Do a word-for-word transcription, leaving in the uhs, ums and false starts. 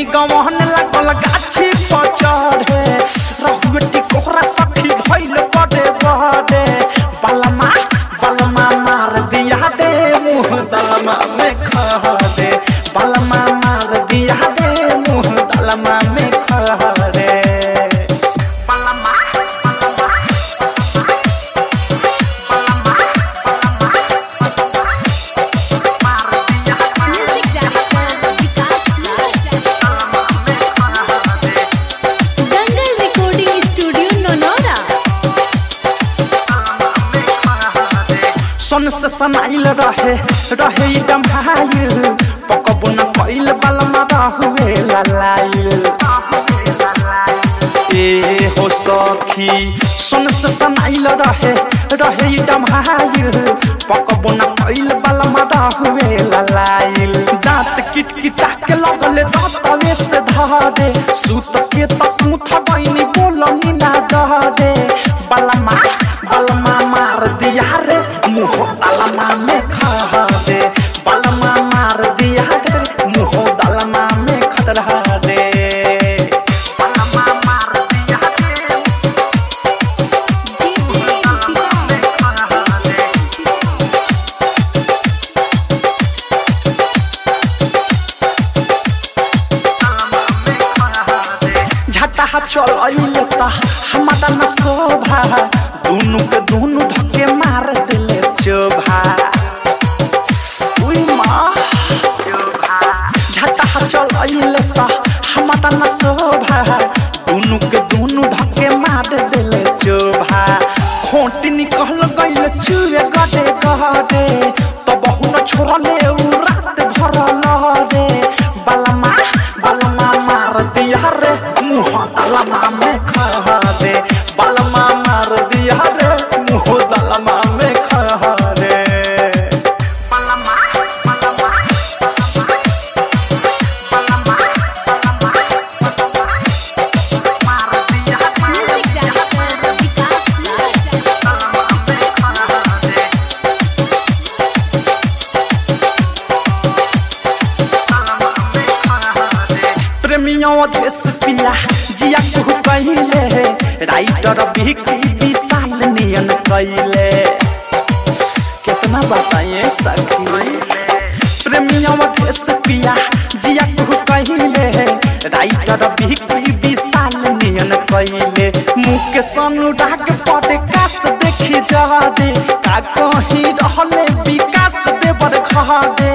गवन लागल गाछी पर चढ़े रहुएटी कोहरा सखी भइल पड़े बड़े बलमा बलमा मार दिया दे मुँह दलमा में खा दे बलमा मार दिया दे मुँह दलमा में खा दे सन से सनाइल रहे रहे एकदम हाइल पकबो न कइल बलमा रहुए ललाइल ए हो सखी सन से सनाइल रहे रहे एकदम हाइल पकबो न कइल बलमा रहुए ललाइल दांत किटकिटा के लगले दांतवे से धरे सूत के तक मुठ बइनी बोलनी ना दे बलमा बलमा मार दिया रे मुँह दलमा में खा दे बलमा मार दिया रे मुँह दलमा में खतरा दे बलमा मार दिया रे झटा चल अइले ता हमारा न शोभा दोनों के दोनों धक्के मार दिले चोभा उई माँ झटा चल अइले ता हमारा न शोभा दोनों के दोनों धक्के मार दिले चोभा खोटी निकल गइल चुए गडे गडे तो बहु न छोड़ले उ रात भर लहरे बलमा बलमा मार दिया रे मुँह दलमा में खा दे बलमा मार दिया रे मुँह दलमा में खा रे बलमा बलमा बलमा मार दिया प्रेमियों देश पिया जिया को कहिले राइटर बिकी विशाल नियन कहिले कितना बताइए सखी प्रेमियों देश पिया जिया को कहिले राइटर बिकी विशाल नियन कहिले मुँह के अनुराग पड़े काश देखी जा दे का कहीं रहले विकास देवर खा दे